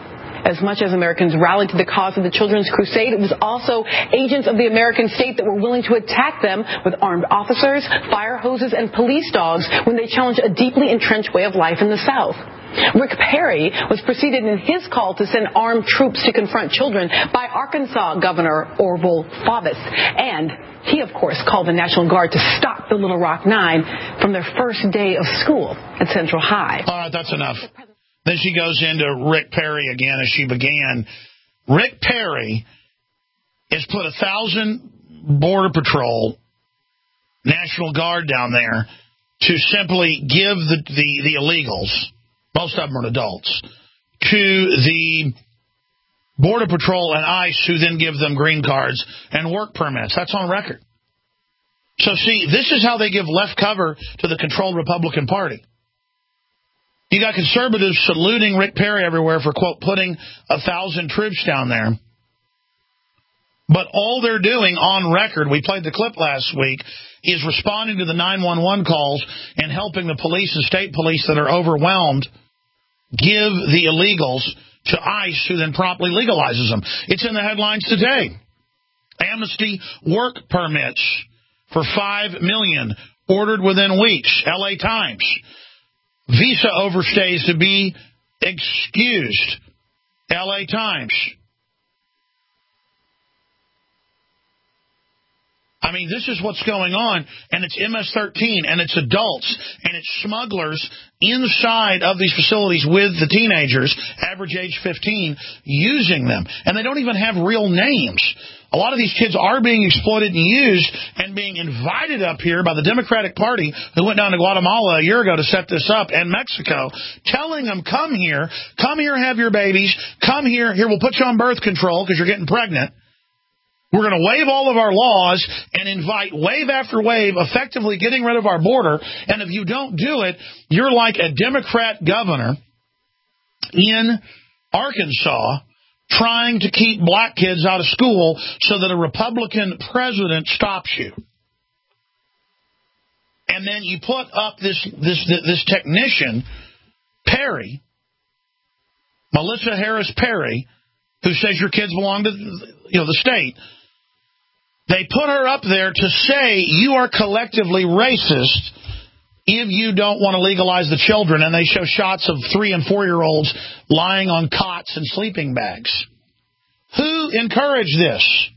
As much as Americans rallied to the cause of the Children's Crusade, it was also agents of the American state that were willing to attack them with armed officers, fire hoses, and police dogs when they challenged a deeply entrenched way of life in the South. Rick Perry was preceded in his call to send armed troops to confront children by Arkansas Governor Orval Faubus. And he, of course, called the National Guard to stop the Little Rock Nine from their first day of school at Central High. All right, that's enough. Then she goes into Rick Perry again as she began. Rick Perry has put a thousand Border Patrol, National Guard down there to simply give the, the, the illegals, most of them are adults, to the Border Patrol and ICE, who then give them green cards and work permits. That's on record. So, see, this is how they give left cover to the controlled Republican Party. You got conservatives saluting Rick Perry everywhere for, quote, putting a thousand troops down there. But all they're doing on record, we played the clip last week, is responding to the nine one one calls and helping the police and state police that are overwhelmed give the illegals to ICE, who then promptly legalizes them. It's in the headlines today. Amnesty work permits for five million dollars ordered within weeks. L A Times. Visa overstays to be excused. L A Times. I mean, this is what's going on, and it's M S thirteen, and it's adults, and it's smugglers inside of these facilities with the teenagers, average age fifteen, using them. And they don't even have real names. A lot of these kids are being exploited and used and being invited up here by the Democratic Party, who went down to Guatemala a year ago to set this up, and Mexico, telling them, come here, come here, have your babies, come here, here, we'll put you on birth control because you're getting pregnant. We're going to waive all of our laws and invite wave after wave, effectively getting rid of our border. And if you don't do it, you're like a Democrat governor in Arkansas trying to keep black kids out of school so that a Republican president stops you. And then you put up this this this technician, Perry, Melissa Harris Perry, who says your kids belong to you know the state. They put her up there to say you are collectively racist if you don't want to legalize the children, and they show shots of three- and four-year-olds lying on cots and sleeping bags. Who encouraged this?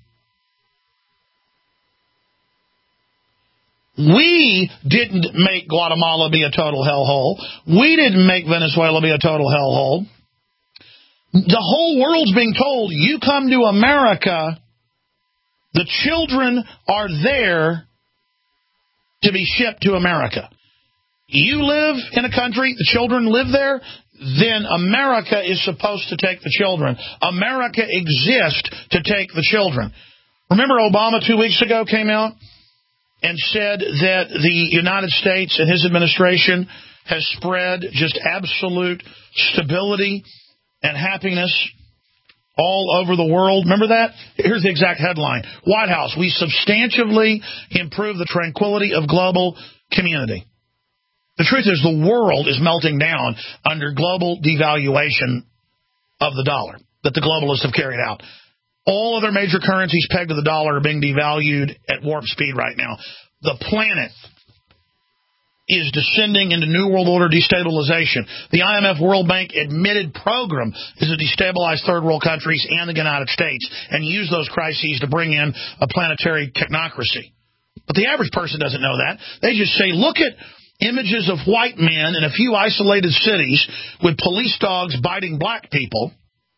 We didn't make Guatemala be a total hellhole. We didn't make Venezuela be a total hellhole. The whole world's being told, you come to America, the children are there to be shipped to America. You live in a country, the children live there, then America is supposed to take the children. America exists to take the children. Remember Obama two weeks ago came out and said that the United States and his administration has spread just absolute stability and happiness all over the world. Remember that? Here's the exact headline. White House, we substantially improve the tranquility of global community. The truth is the world is melting down under global devaluation of the dollar that the globalists have carried out. All other major currencies pegged to the dollar are being devalued at warp speed right now. The planet is descending into New World Order destabilization. The I M F World Bank admitted program is to destabilize third world countries and the United States and use those crises to bring in a planetary technocracy. But the average person doesn't know that. They just say, look at images of white men in a few isolated cities with police dogs biting black people.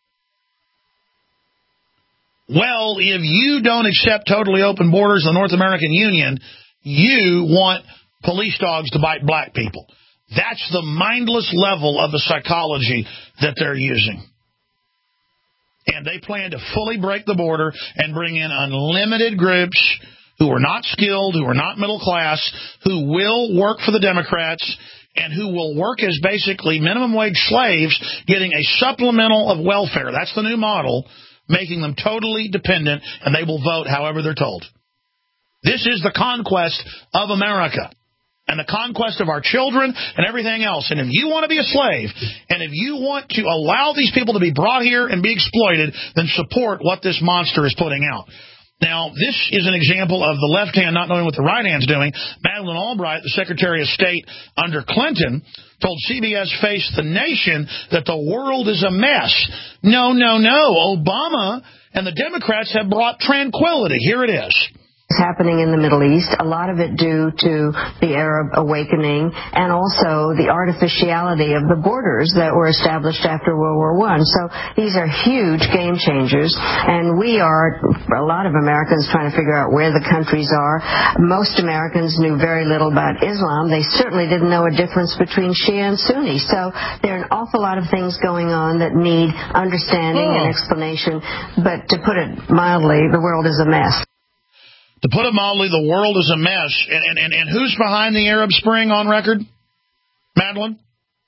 Well, if you don't accept totally open borders in the North American Union, you want police dogs to bite black people. That's the mindless level of the psychology that they're using. And they plan to fully break the border and bring in unlimited groups who are not skilled, who are not middle class, who will work for the Democrats, and who will work as basically minimum wage slaves, getting a supplemental of welfare. That's the new model, making them totally dependent, and they will vote however they're told. This is the conquest of America. and the conquest of our children and everything else. And if you want to be a slave, and if you want to allow these people to be brought here and be exploited, then support what this monster is putting out. Now, this is an example of the left hand not knowing what the right hand's doing. Madeleine Albright, the Secretary of State under Clinton, told C B S Face the Nation that the world is a mess. No, no, no. Obama and the Democrats have brought tranquility. Here it is. Happening in the Middle East, a lot of it due to the Arab awakening and also the artificiality of the borders that were established after World War One. So these are huge game changers, and we are, a lot of Americans, trying to figure out where the countries are. Most Americans knew very little about Islam. They certainly didn't know a difference between Shia and Sunni. So there are an awful lot of things going on that need understanding oh. and explanation, but to put it mildly, the world is a mess. To put it mildly, the world is a mess. And, and, and who's behind the Arab Spring on record? Madeleine?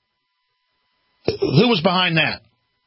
Who was behind that?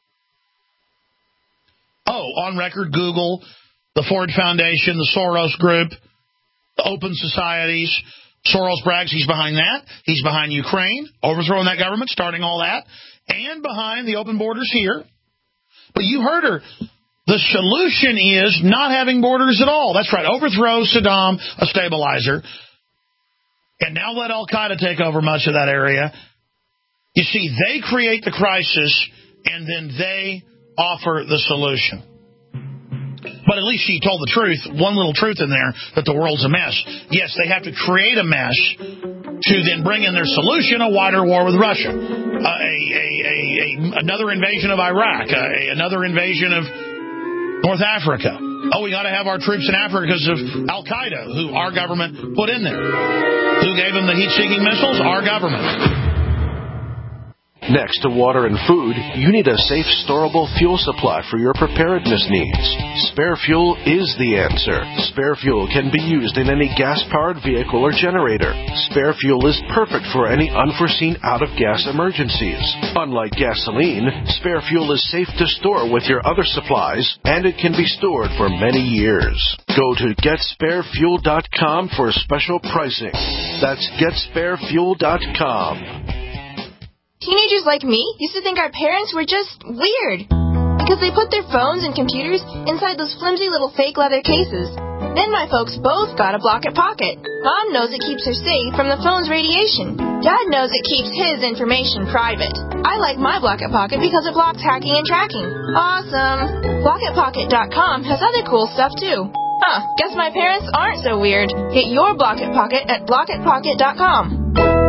Oh, on record, Google, the Ford Foundation, the Soros Group, the Open Societies. Soros brags he's behind that. He's behind Ukraine, overthrowing that government, starting all that, and behind the open borders here. But you heard her. The solution is not having borders at all. That's right. Overthrow Saddam, a stabilizer, and now let al-Qaeda take over much of that area. You see, they create the crisis, and then they offer the solution. But at least she told the truth, one little truth in there, that the world's a mess. Yes, they have to create a mess to then bring in their solution, a wider war with Russia, uh, a, a, a, a another invasion of Iraq, a, another invasion of North Africa. Oh, we got to have our troops in Africa because of al-Qaeda, who our government put in there. Who gave them the heat-seeking missiles? Our government. Next to water and food, you need a safe, storable fuel supply for your preparedness needs. Spare Fuel is the answer. Spare Fuel can be used in any gas-powered vehicle or generator. Spare Fuel is perfect for any unforeseen out-of-gas emergencies. Unlike gasoline, Spare Fuel is safe to store with your other supplies, and it can be stored for many years. Go to get spare fuel dot com for special pricing. That's get spare fuel dot com. Teenagers like me used to think our parents were just weird because they put their phones and computers inside those flimsy little fake leather cases. Then my folks both got a Blocket Pocket. Mom knows it keeps her safe from the phone's radiation. Dad knows it keeps his information private. I like my Blocket Pocket because it blocks hacking and tracking. Awesome! Blocket Pocket dot com has other cool stuff too. Huh, guess my parents aren't so weird. Get your Blocket Pocket at Blocket Pocket dot com.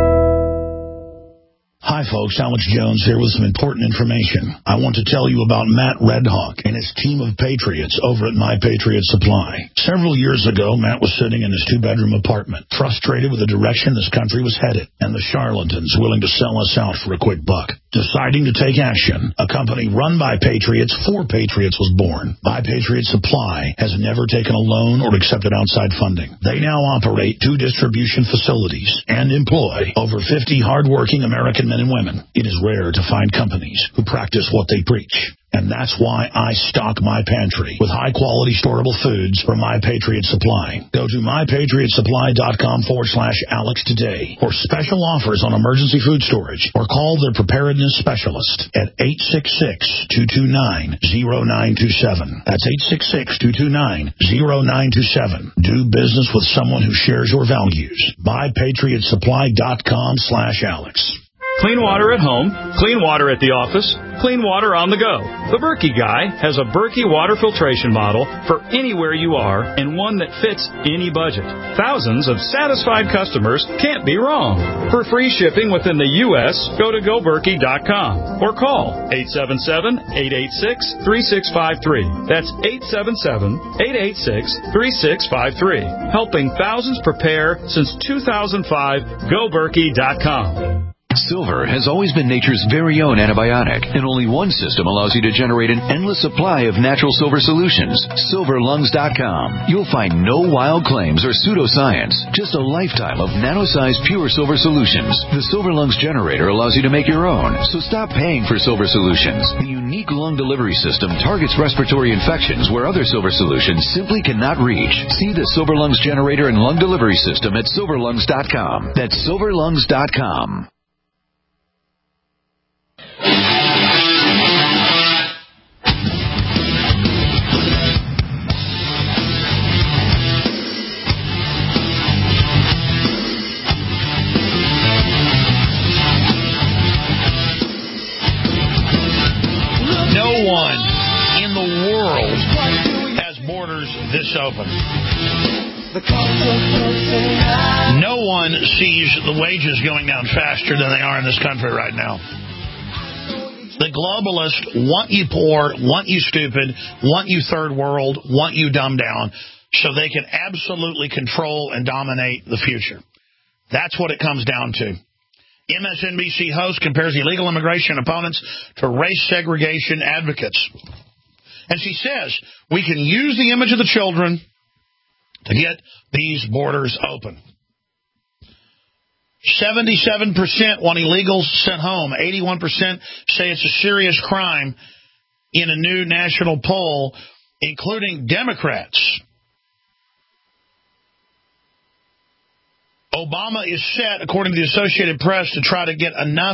Hi, folks. Alex Jones here with some important information. I want to tell you about Matt Redhawk and his team of patriots over at My Patriot Supply. Several years ago, Matt was sitting in his two-bedroom apartment, frustrated with the direction this country was headed, and the charlatans willing to sell us out for a quick buck. Deciding to take action, a company run by patriots for patriots was born. My Patriot Supply has never taken a loan or accepted outside funding. They now operate two distribution facilities and employ over fifty hardworking American men and women. It is rare to find companies who practice what they preach. And that's why I stock my pantry with high-quality storable foods from My Patriot Supply. Go to my patriot supply dot com forward slash Alex today for special offers on emergency food storage, or call their preparedness specialist at eight six six, two two nine, zero nine two seven. That's eight six six, two two nine, zero nine two seven. Do business with someone who shares your values. my patriot supply dot com slash Alex. Clean water at home, clean water at the office, clean water on the go. The Berkey Guy has a Berkey water filtration model for anywhere you are and one that fits any budget. Thousands of satisfied customers can't be wrong. For free shipping within the U S, go to go berkey dot com or call eight seven seven, eight eight six, three six five three. That's eight seven seven, eight eight six, three six five three. Helping thousands prepare since two thousand five, go berkey dot com. Silver has always been nature's very own antibiotic, and only one system allows you to generate an endless supply of natural silver solutions. silver lungs dot com. You'll find no wild claims or pseudoscience, just a lifetime of nano-sized pure silver solutions. The Silver Lungs generator allows you to make your own, so stop paying for silver solutions. The unique lung delivery system targets respiratory infections where other silver solutions simply cannot reach. See the Silver Lungs generator and lung delivery system at silver lungs dot com. That's silver lungs dot com. No one in the world has borders this open. No one sees the wages going down faster than they are in this country right now. The globalists want you poor, want you stupid, want you third world, want you dumbed down, so they can absolutely control and dominate the future. That's what it comes down to. M S N B C host compares illegal immigration opponents to race segregation advocates. And she says, we can use the image of the children to get these borders open. seventy-seven percent want illegals sent home. eighty-one percent say it's a serious crime in a new national poll, including Democrats. Obama is set, according to the Associated Press, to try to get enough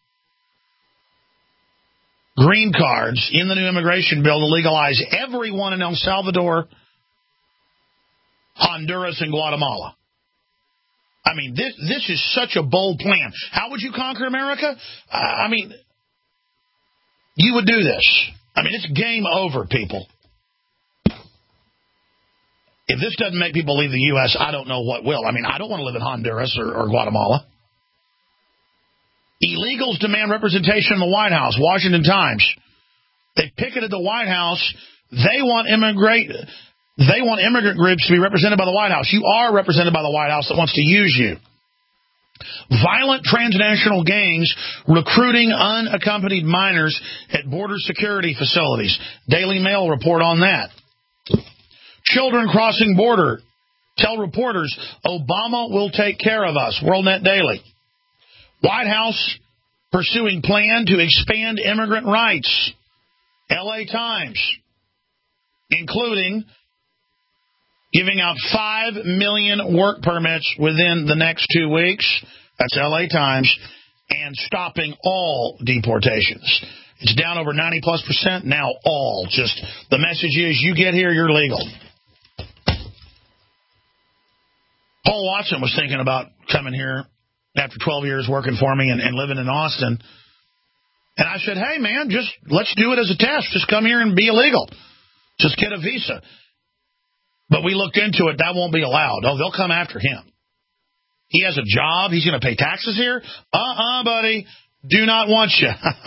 green cards in the new immigration bill to legalize everyone in El Salvador, Honduras, and Guatemala. I mean, this this is such a bold plan. How would you conquer America? Uh, I mean, you would do this. I mean, it's game over, people. If this doesn't make people leave the U S, I don't know what will. I mean, I don't want to live in Honduras or, or Guatemala. Illegals demand representation in the White House. Washington Times. They picketed the White House. They want immigrate. They want immigrant groups to be represented by the White House. You are represented by the White House that wants to use you. Violent transnational gangs recruiting unaccompanied minors at border security facilities. Daily Mail report on that. Children crossing border tell reporters Obama will take care of us. WorldNet Daily. White House pursuing plan to expand immigrant rights. L A Times. Including giving out five million work permits within the next two weeks. That's L A Times. And stopping all deportations. It's down over ninety plus percent now, all. Just the message is you get here, you're legal. Paul Watson was thinking about coming here after twelve years working for me and, and living in Austin. And I said, hey, man, just let's do it as a test. Just come here and be illegal. Just get a visa. But we looked into it. That won't be allowed. Oh, they'll come after him. He has a job. He's going to pay taxes here. Uh-uh, buddy. Do not want you.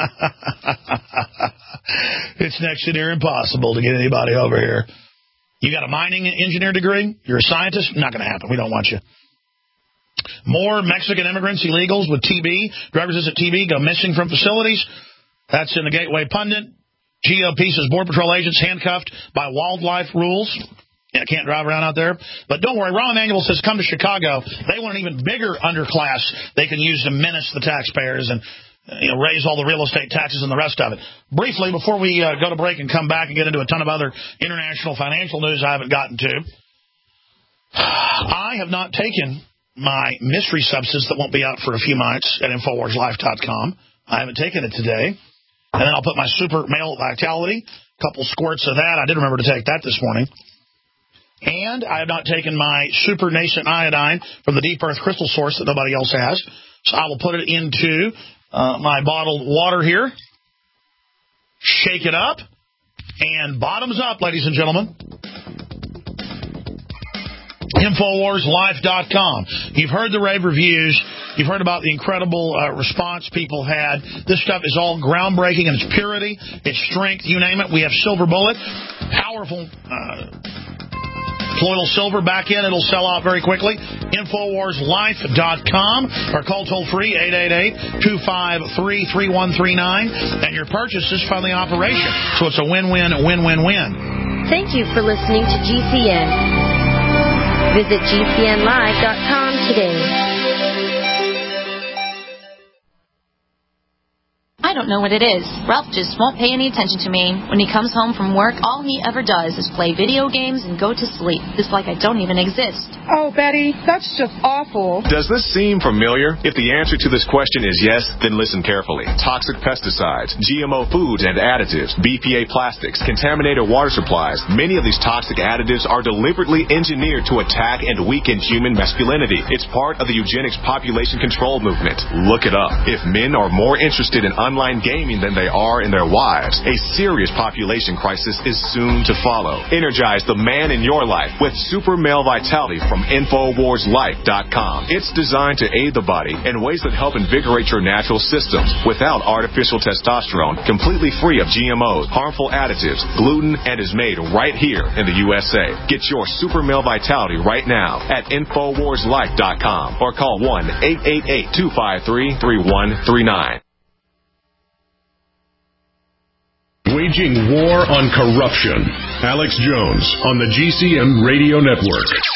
It's next to near impossible to get anybody over here. You got a mining engineer degree? You're a scientist? Not going to happen. We don't want you. More Mexican immigrants, illegals with T B. Drivers visit T B go missing from facilities. That's in the Gateway Pundit. G O P says Border Patrol agents handcuffed by wildlife rules. Yeah, can't drive around out there. But don't worry, Rahm Emanuel says come to Chicago. They want an even bigger underclass they can use to menace the taxpayers and you know, raise all the real estate taxes and the rest of it. Briefly, before we uh, go to break and come back and get into a ton of other international financial news I haven't gotten to, I have not taken my mystery substance that won't be out for a few months at Infowars Life dot com. I haven't taken it today. And then I'll put my Super Male Vitality, a couple squirts of that. I did remember to take that this morning. And I have not taken my Super Nascent Iodine from the Deep Earth Crystal Source that nobody else has. So I will put it into uh, my bottled water here. Shake it up. And bottoms up, ladies and gentlemen. Infowars Life dot com. You've heard the rave reviews. You've heard about the incredible uh, response people had. This stuff is all groundbreaking in its purity, its strength, you name it. We have Silver Bullet, powerful, uh, Colloidal silver back in. It'll sell out very quickly. Infowars Life dot com or call toll-free eight eight eight, two five three, three one three nine. And your purchases fund the operation. So it's a win-win, win-win-win. Thank you for listening to G C N. Visit G C N live dot com today. I don't know what it is. Ralph just won't pay any attention to me. When he comes home from work, all he ever does is play video games and go to sleep. It's like I don't even exist. Oh, Betty, that's just awful. Does this seem familiar? If the answer to this question is yes, then listen carefully. Toxic pesticides, G M O foods and additives, B P A plastics, contaminated water supplies. Many of these toxic additives are deliberately engineered to attack and weaken human masculinity. It's part of the eugenics population control movement. Look it up. If men are more interested in online gaming than they are in their wives, a serious population crisis is soon to follow. Energize the man in your life with Super Male Vitality from Infowars Life dot com. It's designed to aid the body in ways that help invigorate your natural systems without artificial testosterone, completely free of G M Os, harmful additives, gluten, and is made right here in the U S A. Get your Super Male Vitality right now at Infowars Life dot com or call one eight eight eight, two five three, three one three nine. Waging war on corruption. Alex Jones on the G C M Radio Network.